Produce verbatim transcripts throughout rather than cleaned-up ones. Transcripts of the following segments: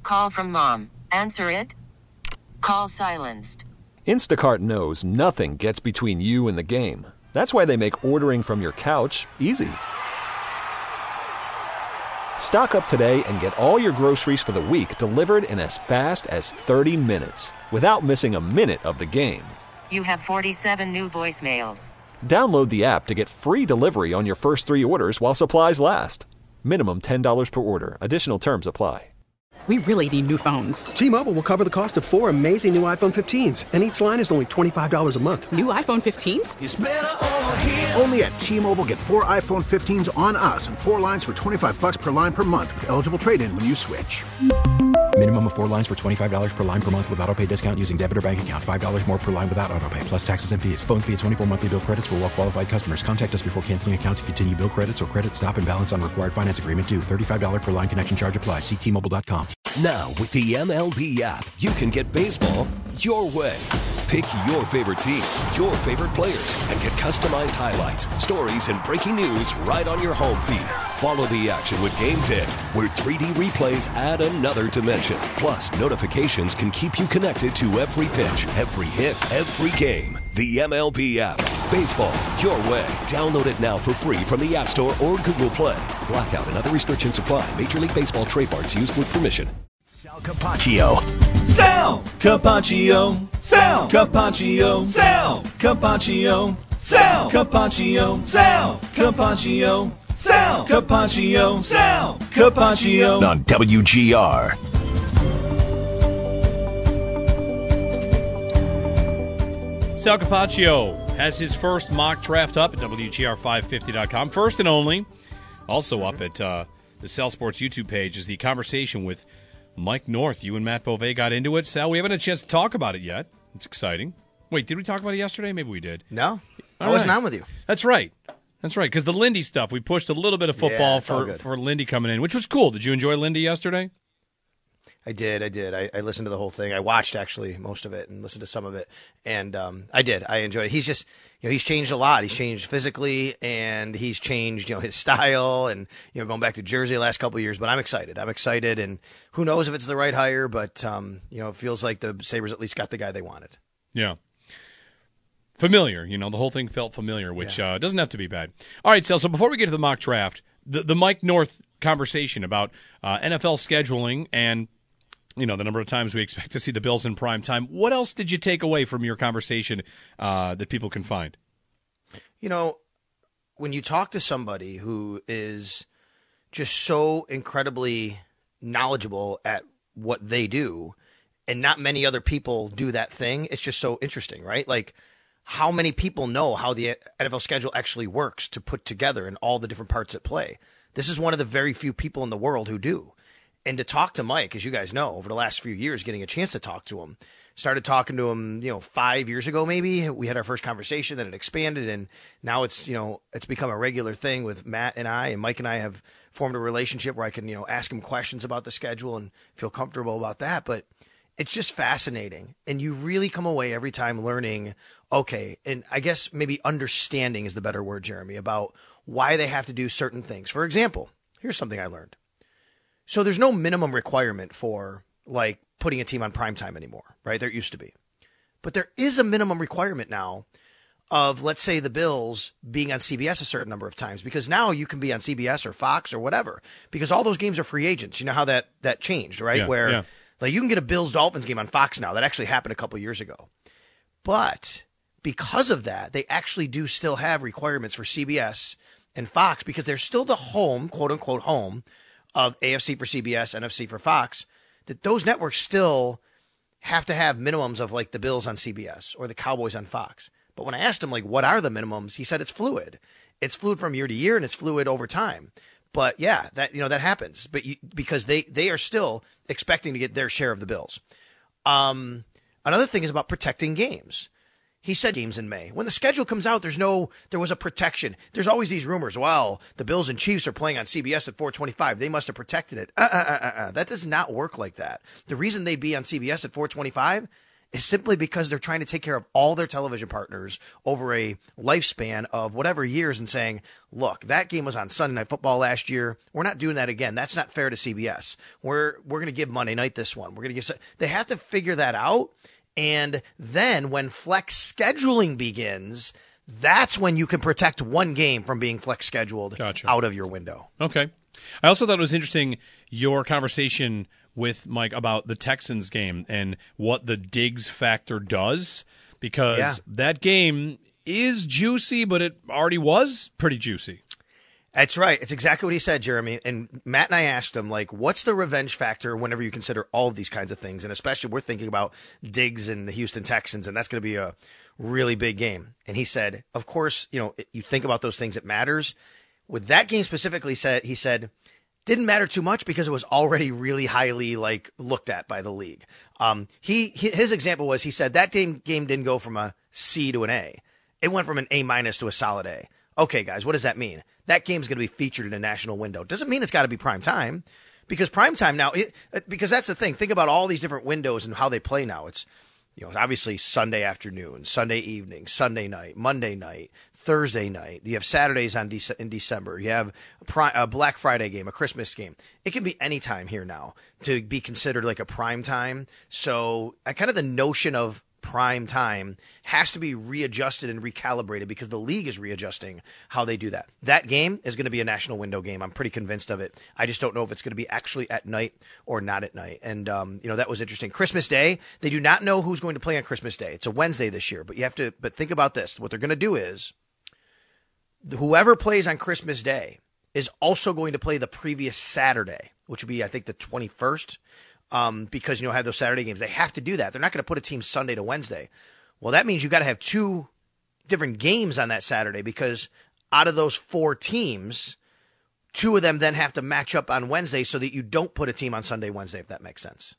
Call from mom. Answer it. Call silenced. Instacart knows nothing gets between you and the game. That's why they make ordering from your couch easy. Stock up today and get all your groceries for the week delivered in as fast as thirty minutes without missing a minute of the game. You have forty-seven new voicemails. Download the app to get free delivery on your first three orders while supplies last. Minimum ten dollars per order. Additional terms apply. We really need new phones. T-Mobile will cover the cost of four amazing new iPhone fifteens, and each line is only twenty-five dollars a month. New iPhone fifteens? It's better over here. Only at T-Mobile, get four iPhone fifteens on us and four lines for twenty-five bucks per line per month with eligible trade-in when you switch. Minimum of four lines for twenty-five dollars per line per month with autopay discount using debit or bank account. five dollars more per line without autopay, plus taxes and fees. Phone fee at twenty-four monthly bill credits for well-qualified customers. Contact us before canceling account to continue bill credits or credit stop and balance on required finance agreement due. thirty-five dollars per line connection charge applies. See T Mobile dot com. Now, with the M L B app, you can get baseball your way. Pick your favorite team, your favorite players, and get customized highlights, stories, and breaking news right on your home feed. Follow the action with Game ten, where three D replays add another dimension. Plus, notifications can keep you connected to every pitch, every hit, every game. The M L B app. Baseball your way. Download it now for free from the App Store or Google Play. Blackout and other restrictions apply. Major League Baseball trademarks used with permission. Sal Capaccio. Sal Capaccio. Sal Capaccio. Sal Capaccio. Sal Capaccio. Sal Capaccio. Sal Capaccio. Sal Capaccio. On W G R. Sal Capaccio has his first mock draft up at W G R five fifty dot com. First and only. Also up at uh, the Sal Sports YouTube page is the conversation with Mike North. You and Matt Bove got into it. Sal, we haven't had a chance to talk about it yet. It's exciting. Wait, did we talk about it yesterday? Maybe we did. No, All I wasn't right. on with you. That's right. That's right, because the Lindy stuff, we pushed a little bit of football Yeah, for, for Lindy coming in, which was cool. Did you enjoy Lindy yesterday? I did. I did. I, I listened to the whole thing. I watched actually most of it and listened to some of it, and um, I did. I enjoyed it. He's just, you know, he's changed a lot. He's changed physically, and he's changed, you know, his style, and you know, going back to Jersey the last couple of years. But I'm excited. I'm excited, and who knows if it's the right hire? But um, you know, it feels like the Sabres at least got the guy they wanted. Yeah. Familiar, you know, the whole thing felt familiar, which yeah. uh, doesn't have to be bad. All right, Sal, so before we get to the mock draft, the, the Mike North conversation about uh, N F L scheduling and, you know, the number of times we expect to see the Bills in prime time. What else did you take away from your conversation uh, that people can find? You know, when you talk to somebody who is just so incredibly knowledgeable at what they do, and not many other people do that thing, it's just so interesting, right? Like, how many people know how the N F L schedule actually works to put together and all the different parts at play? This is one of the very few people in the world who do. And to talk to Mike, as you guys know, over the last few years, getting a chance to talk to him, started talking to him, you know, five years ago, maybe we had our first conversation, then it expanded. And now it's, you know, it's become a regular thing with Matt and I, and Mike and I have formed a relationship where I can, you know, ask him questions about the schedule and feel comfortable about that. But it's just fascinating. And you really come away every time learning, okay, and I guess maybe understanding is the better word, Jeremy, about why they have to do certain things. For example, here's something I learned. So there's no minimum requirement for like putting a team on primetime anymore, right? There used to be. But there is a minimum requirement now of, let's say, the Bills being on C B S a certain number of times, because now you can be on C B S or Fox or whatever, because all those games are free agents. You know how that, that changed, right? Yeah, Where yeah. like you can get a Bills-Dolphins game on Fox now. That actually happened a couple of years ago. But because of that, they actually do still have requirements for C B S and Fox, because they're still the home, quote unquote home, of A F C for C B S, N F C for Fox, that those networks still have to have minimums of like the Bills on C B S or the Cowboys on Fox. But when I asked him, like, what are the minimums? He said it's fluid. It's fluid from year to year, and it's fluid over time. But yeah, that, you know, that happens, but you, because they, they are still expecting to get their share of the Bills. Um, another thing is about protecting games. He said games in May. When the schedule comes out, there's no, there was a protection. There's always these rumors. Well, the Bills and Chiefs are playing on C B S at four twenty-five. They must have protected it. Uh, uh, uh, uh. That does not work like that. The reason they'd be on C B S at four twenty-five is simply because they're trying to take care of all their television partners over a lifespan of whatever years and saying, look, that game was on Sunday Night Football last year. We're not doing that again. That's not fair to C B S. We're we're going to give Monday night this one. We're going to give. They have to figure that out. And then when flex scheduling begins, that's when you can protect one game from being flex scheduled Gotcha. out of your window. Okay. I also thought it was interesting your conversation with Mike about the Texans game and what the Diggs factor does, because Yeah. that game is juicy, but it already was pretty juicy. That's right. It's exactly what he said, Jeremy. And Matt and I asked him, like, what's the revenge factor whenever you consider all of these kinds of things? And especially we're thinking about Diggs and the Houston Texans, and that's going to be a really big game. And he said, of course, you know, you think about those things, it matters. With that game specifically, said he said, didn't matter too much because it was already really highly like looked at by the league. Um, he his example was, he said that game game didn't go from a C to an A. It went from an A minus to a solid A. Okay, guys, what does that mean? That game's going to be featured in a national window. Doesn't mean it's got to be prime time, because prime time now, it, because that's the thing. Think about all these different windows and how they play now. It's, you know, obviously Sunday afternoon, Sunday evening, Sunday night, Monday night, Thursday night. You have Saturdays on De- in December. You have a, pri- a Black Friday game, a Christmas game. It can be any time here now to be considered like a prime time. So uh, kind of the notion of prime time has to be readjusted and recalibrated, because the league is readjusting how they do that. That game is going to be a national window game. I'm pretty convinced of it. I just don't know if it's going to be actually at night or not at night. And, um, you know, that was interesting. Christmas Day, they do not know who's going to play on Christmas Day. It's a Wednesday this year, but you have to, but think about this. What they're going to do is whoever plays on Christmas Day is also going to play the previous Saturday, which would be, I think, the twenty-first. Um, because, you know, have those Saturday games. They have to do that. They're not going to put a team Sunday to Wednesday. Well, that means you got to have two different games on that Saturday, because out of those four teams, two of them then have to match up on Wednesday so that you don't put a team on Sunday, Wednesday, if that makes sense.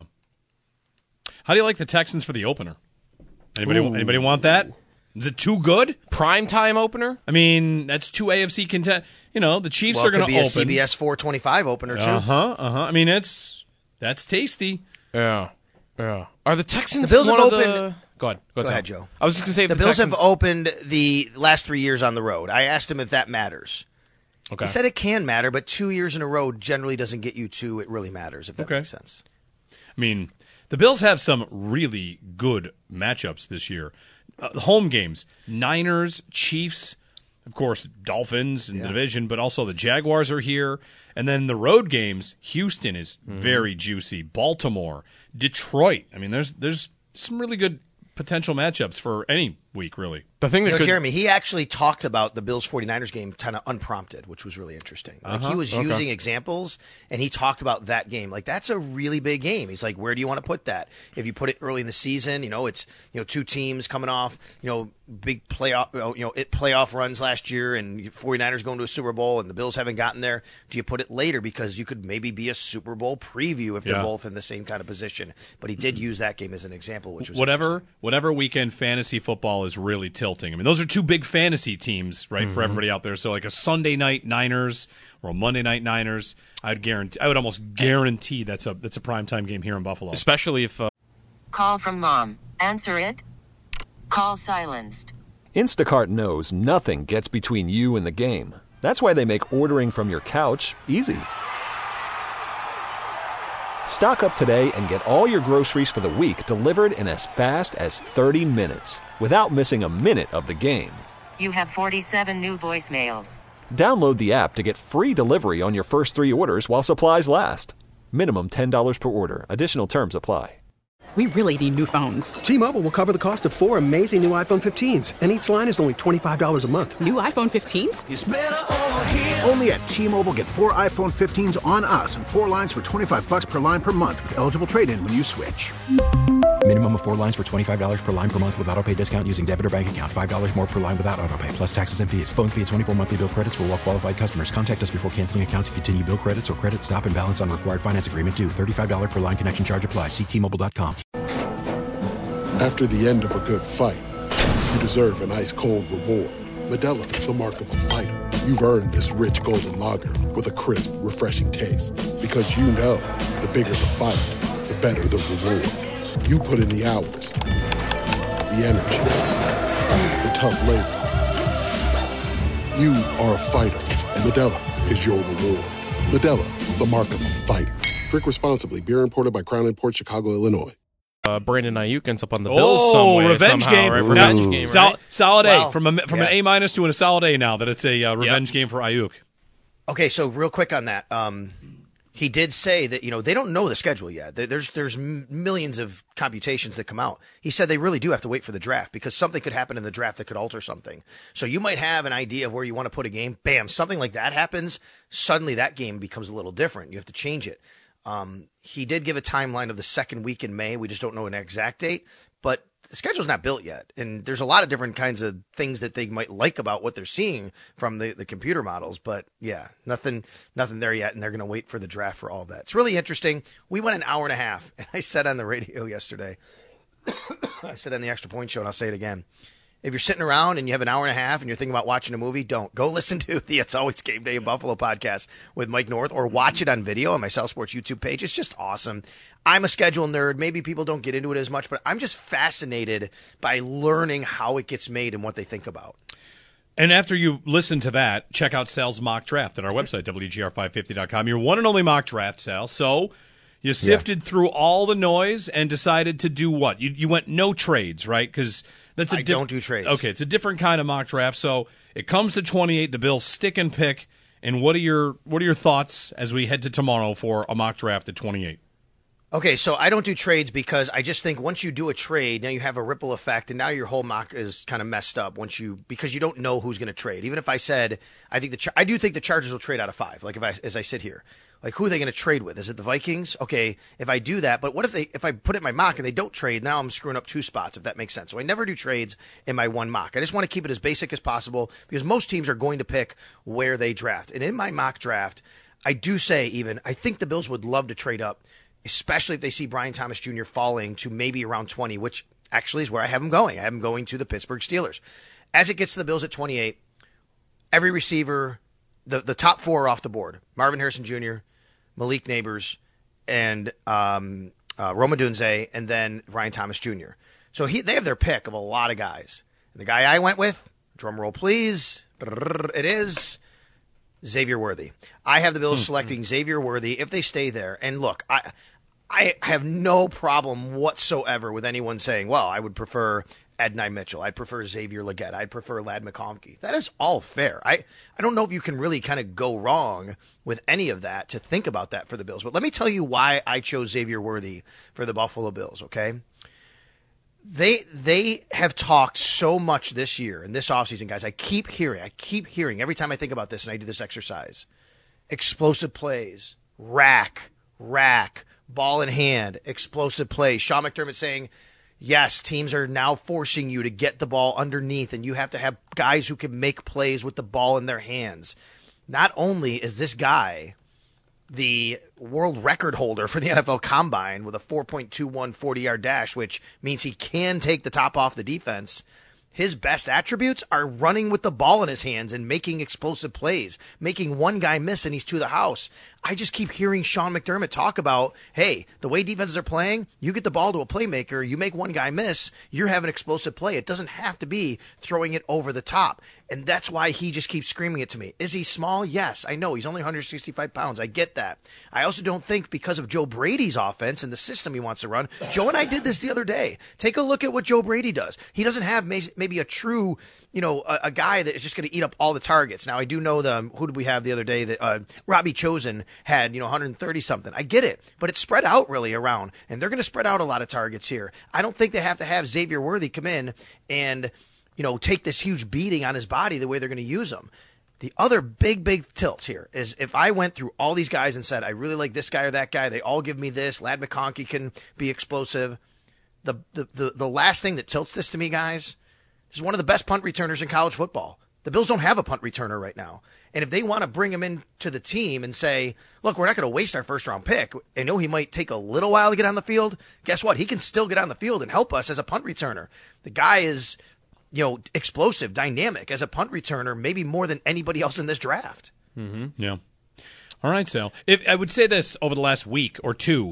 How do you like the Texans for the opener? Anybody Ooh. anybody want that? Is it too good? Primetime opener? I mean, that's two A F C content. You know, the Chiefs well, are going to open. open. It could be a C B S four twenty-five opener, too. Uh-huh, uh-huh. I mean, it's... That's tasty. Yeah, yeah. Are the Texans The Bills one have of opened. The... Go ahead. Go, Go ahead, ahead, Joe. I was just going to say the, the Bills Texans... have opened the last three years on the road. I asked him if that matters. Okay. He said it can matter, but two years in a row generally doesn't get you to it really matters, if that Okay. makes sense. I mean, the Bills have some really good matchups this year. Uh, home games, Niners, Chiefs, of course, Dolphins in Yeah. the division, but also the Jaguars are here. And then the road games, Houston is Mm-hmm. very juicy. Baltimore, Detroit. I mean, there's there's some really good potential matchups for any week, really. The thing that You know, could... Jeremy, he actually talked about the Bills 49ers game kind of unprompted, which was really interesting. Like Uh-huh. he was Okay. using examples, and he talked about that game. Like, that's a really big game. He's like, where do you want to put that? If you put it early in the season, you know, it's, you know, two teams coming off, you know, big playoff, you know, it playoff runs last year, and 49ers going to a Super Bowl, and the Bills haven't gotten there. Do you put it later because you could maybe be a Super Bowl preview if they're Yeah. both in the same kind of position? But he did use that game as an example, which was Whatever interesting. whatever weekend fantasy football is really tilting. I mean, those are two big fantasy teams, right, for everybody out there. So like a Sunday night Niners or a Monday night Niners, I'd guarantee, I would almost guarantee that's a that's a primetime game here in Buffalo. Especially if... Uh... Call from mom. Answer it. Call silenced. Instacart knows nothing gets between you and the game. That's why they make ordering from your couch easy. Stock up today and get all your groceries for the week delivered in as fast as thirty minutes without missing a minute of the game. You have forty-seven new voicemails. Download the app to get free delivery on your first three orders while supplies last. Minimum ten dollars per order. Additional terms apply. We really need new phones. T-Mobile will cover the cost of four amazing new iPhone fifteens, and each line is only twenty-five dollars a month. New iPhone fifteens? It's better over here. Only at T-Mobile, get four iPhone fifteens on us and four lines for twenty-five bucks per line per month with eligible trade-in when you switch. Minimum of four lines for twenty-five dollars per line per month with autopay discount using debit or bank account. five dollars more per line without autopay, plus taxes and fees. Phone fee at twenty-four monthly bill credits for well-qualified customers. Contact us before canceling account to continue bill credits or credit stop and balance on required finance agreement due. thirty-five dollars per line connection charge applies. See T Mobile dot com. After the end of a good fight, you deserve an ice-cold reward. Modelo is the mark of a fighter. You've earned this rich golden lager with a crisp, refreshing taste. Because you know, the bigger the fight, the better the reward. You put in the hours, the energy, the tough labor. You are a fighter, and Modelo is your reward. Modelo, the mark of a fighter. Drink responsibly. Beer imported by Crown Imports, Chicago, Illinois. Uh, Brandon Ayuk ends up on the Bills oh, some way, revenge somehow, game. right? Revenge Ooh. game, Sol- right? solid Well, A from a from yeah. an A minus to a solid A now that it's a uh, revenge yep. game for Ayuk. Okay, so real quick on that, um, he did say that you know they don't know the schedule yet. There- There's there's m- millions of computations that come out. He said they really do have to wait for the draft because something could happen in the draft that could alter something. So you might have an idea of where you want to put a game. Bam, something like that happens. Suddenly that game becomes a little different. You have to change it. Um, he did give a timeline of the second week in May. We just don't know an exact date, but the schedule's not built yet. And there's a lot of different kinds of things that they might like about what they're seeing from the, the computer models. But yeah, nothing, nothing there yet. And they're going to wait for the draft for all of that. It's really interesting. We went an hour and a half, and I said on the radio yesterday, I said on the Extra Point Show, and I'll say it again. If you're sitting around and you have an hour and a half and you're thinking about watching a movie, don't. Go listen to the It's Always Game Day in Buffalo podcast with Mike North, or watch it on video on my South Sports YouTube page. It's just awesome. I'm a schedule nerd. Maybe people don't get into it as much, but I'm just fascinated by learning how it gets made and what they think about. And after you listen to that, check out Sal's mock draft at our website, W G R five fifty dot com. Your one and only mock draft, Sal. So you sifted yeah. through all the noise and decided to do what? You, you went no trades, right? Because That's a I diff- don't do trades. Okay, it's a different kind of mock draft. So it comes to twenty-eight, the Bills stick and pick. And what are your what are your thoughts as we head to tomorrow for a mock draft at twenty-eight? Okay, so I don't do trades because I just think once you do a trade, now you have a ripple effect, and now your whole mock is kind of messed up once you because you don't know who's going to trade. Even if I said I think the Char- I do think the Chargers will trade out of five. Like if I as I sit here. Like, who are they going to trade with? Is it the Vikings? Okay, if I do that, but what if they if I put it in my mock and they don't trade? Now I'm screwing up two spots, if that makes sense. So I never do trades in my one mock. I just want to keep it as basic as possible because most teams are going to pick where they draft. And in my mock draft, I do say even, I think the Bills would love to trade up, especially if they see Brian Thomas Junior falling to maybe around twenty, which actually is where I have him going. I have him going to the Pittsburgh Steelers. As it gets to the Bills at twenty-eight, every receiver, the, the top four are off the board. Marvin Harrison Junior, Malik Neighbors, and um, uh, Roma Dunze, and then Ryan Thomas Junior So he, they have their pick of a lot of guys. And the guy I went with, drum roll please, it is Xavier Worthy. I have the Bills mm-hmm. selecting Xavier Worthy if they stay there. And look, I I have no problem whatsoever with anyone saying, well, I would prefer Adonai Mitchell. I'd prefer Xavier Legette. I'd prefer Ladd McConkey. That is all fair. I, I don't know if you can really kind of go wrong with any of that to think about that for the Bills. But let me tell you why I chose Xavier Worthy for the Buffalo Bills, okay? They they have talked so much this year and this offseason, guys. I keep hearing, I keep hearing every time I think about this and I do this exercise. Explosive plays, rack, rack, ball in hand, explosive plays. Sean McDermott saying, yes, teams are now forcing you to get the ball underneath, and you have to have guys who can make plays with the ball in their hands. Not only is this guy the world record holder for the N F L Combine with a four point two one forty-yard dash, which means he can take the top off the defense, his best attributes are running with the ball in his hands and making explosive plays, making one guy miss and he's to the house. I just keep hearing Sean McDermott talk about, hey, the way defenses are playing, you get the ball to a playmaker, you make one guy miss, you're having explosive play. It doesn't have to be throwing it over the top. And that's why he just keeps screaming it to me. Is he small? Yes, I know. He's only one hundred sixty-five pounds. I get that. I also don't think because of Joe Brady's offense and the system he wants to run. Joe and I did this the other day. Take a look at what Joe Brady does. He doesn't have maybe a true, you know, a, a guy that is just going to eat up all the targets. Now, I do know the, who did we have the other day? That uh, Robbie Chosen had, you know, one hundred thirty something. I get it, but it's spread out really around, and they're going to spread out a lot of targets here. I don't think they have to have Xavier Worthy come in and, you know, take this huge beating on his body the way they're going to use him. The other big, big tilt here is if I went through all these guys and said, I really like this guy or that guy, they all give me this, Ladd McConkey can be explosive. The, the, the, the last thing that tilts this to me, guys, this is one of the best punt returners in college football. The Bills don't have a punt returner right now. And if they want to bring him into the team and say, look, we're not going to waste our first round pick. I know he might take a little while to get on the field. Guess what? He can still get on the field and help us as a punt returner. The guy is, you know, explosive, dynamic as a punt returner, maybe more than anybody else in this draft. Mm-hmm. Yeah. All right, Sal. If I would say this over the last week or two,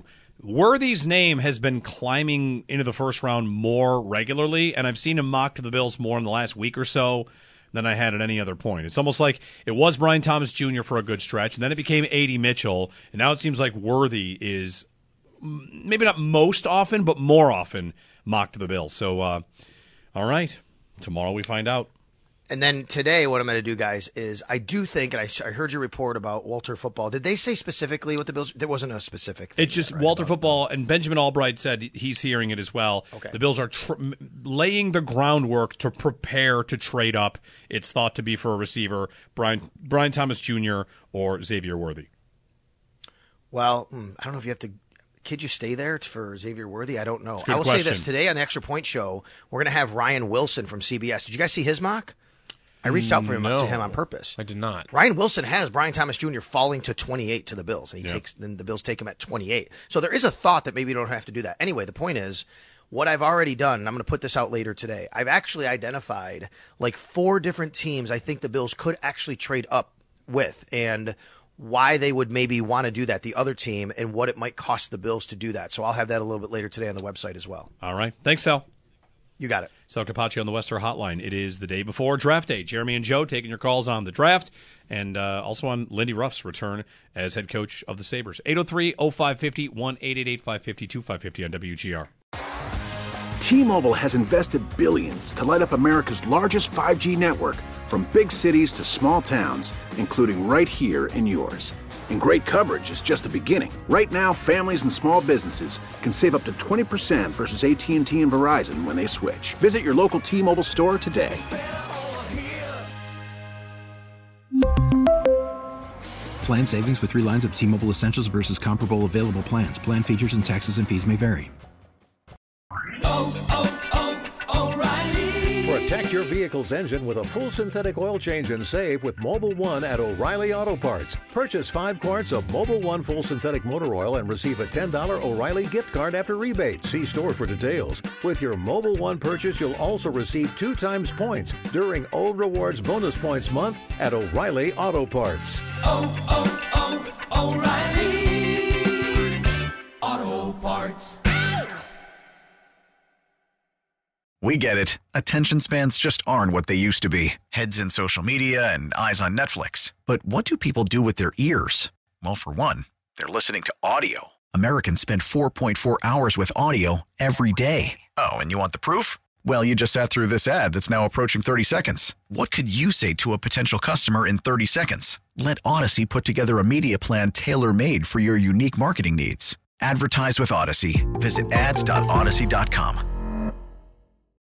Worthy's name has been climbing into the first round more regularly, and I've seen him mocked to the Bills more in the last week or so than I had at any other point. It's almost like it was Brian Thomas Junior for a good stretch, and then it became A D Mitchell, and now it seems like Worthy is maybe not most often, but more often mocked to the Bills. So, uh, all right, tomorrow we find out. And then today, what I'm going to do, guys, is I do think, and I, I heard your report about Walter Football. Did they say specifically what the Bills? There wasn't a specific thing. It's just yet, right, Walter about, Football, and Benjamin Albright said he's hearing it as well. Okay. The Bills are tr- laying the groundwork to prepare to trade up. It's thought to be for a receiver, Brian Brian Thomas Junior or Xavier Worthy. Well, I don't know if you have to. Could you stay there for Xavier Worthy? I don't know. That's a good I will question. say this. Today on the Extra Point Show, we're going to have Ryan Wilson from C B S. Did you guys see his mock? I reached out for him No, to him on purpose. I did not. Ryan Wilson has Brian Thomas Junior falling to twenty-eight to the Bills, and he Yeah. takes then the Bills take him at twenty-eight. So there is a thought that maybe you don't have to do that. Anyway, the point is, what I've already done, and I'm going to put this out later today, I've actually identified like four different teams I think the Bills could actually trade up with, and why they would maybe want to do that, the other team, and what it might cost the Bills to do that. So I'll have that a little bit later today on the website as well. All right. Thanks, Sal. You got it. Sal Capaccio on the Wester Hotline. It is the day before draft day. Jeremy and Joe taking your calls on the draft, and uh, also on Lindy Ruff's return as head coach of the Sabres. eight oh three, oh five five oh, one eight eight eight, five five oh, two five five oh on W G R. T-Mobile has invested billions to light up America's largest five G network, from big cities to small towns, including right here in yours. And great coverage is just the beginning. Right now, families and small businesses can save up to twenty percent versus A T and T and Verizon when they switch. Visit your local T-Mobile store today. Plan savings with three lines of T-Mobile Essentials versus comparable available plans. Plan features and taxes and fees may vary. Protect your vehicle's engine with a full synthetic oil change and save with Mobil one at O'Reilly Auto Parts. Purchase five quarts of Mobil one full synthetic motor oil and receive a ten dollars O'Reilly gift card after rebate. See store for details. With your Mobil one purchase, you'll also receive two times points during O Rewards Bonus Points Month at O'Reilly Auto Parts. Oh, oh, oh, O'Reilly Auto Parts. We get it. Attention spans just aren't what they used to be. Heads in social media and eyes on Netflix. But what do people do with their ears? Well, for one, they're listening to audio. Americans spend four point four hours with audio every day. Oh, and you want the proof? Well, you just sat through this ad that's now approaching thirty seconds. What could you say to a potential customer in thirty seconds? Let Odyssey put together a media plan tailor-made for your unique marketing needs. Advertise with Odyssey. Visit ads dot odyssey dot com.